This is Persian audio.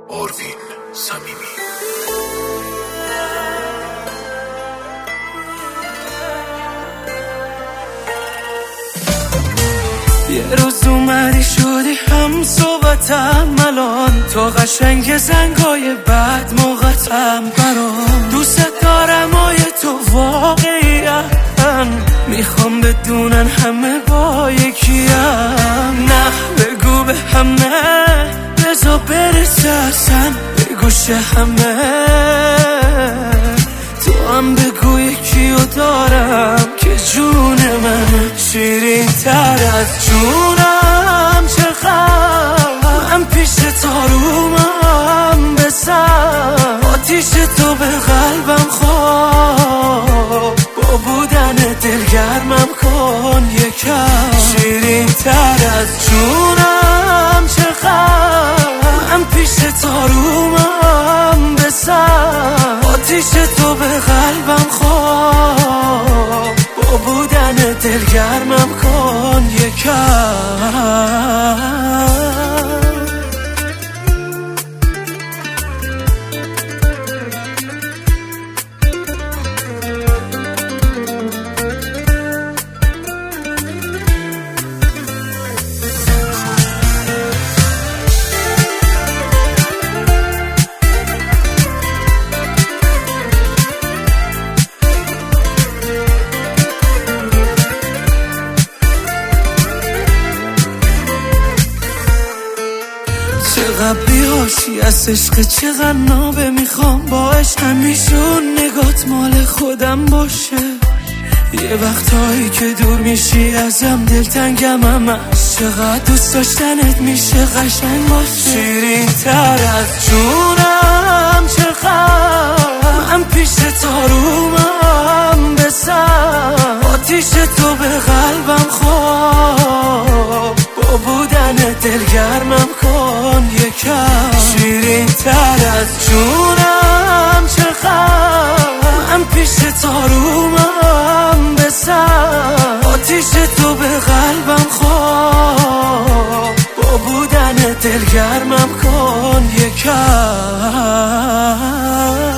آروین صمیمی. یه روز اومدی شدی هم صحبتم، الان تو قشنگ زنگای بعد موقتم برام. دوست دارم آیه تو واقعی‌اً، میخوام بدونن همه با یکیم. نه بگو به همه، بذار برسه اصلا به گوش همه. تو هم بگو یکیو دارم که جون من شیرین تر از جونم. چقدر من پیش تارومم بسم، آتیش تو به قلبم خواب. با بودن دلگرمم کن یکم شیرین تر از جونم. چقدر من پیش تارومم بسم، آتیش تو به قلبم خواب. با بودن دلگرمم کن یکم. چقدر بی‌حاشی از عشق، چقدر نابه میخوام با عشق همیشون نگات مال خودم باشه. یه وقتایی که دور میشی ازم دلتنگم همش، چقدر دوست داشتنت میشه قشنگ باشه. شیرین تر از جونم. چقدر من پیش تارومم بسم، آتیش تو به قلبم خواب. با بودن دلگرمم کن یکم شیرین تر از جونم. چقدر من پیش تارومم بسم، آتیش تو به قلبم خواب. با بودن دلگرمم کن یکم.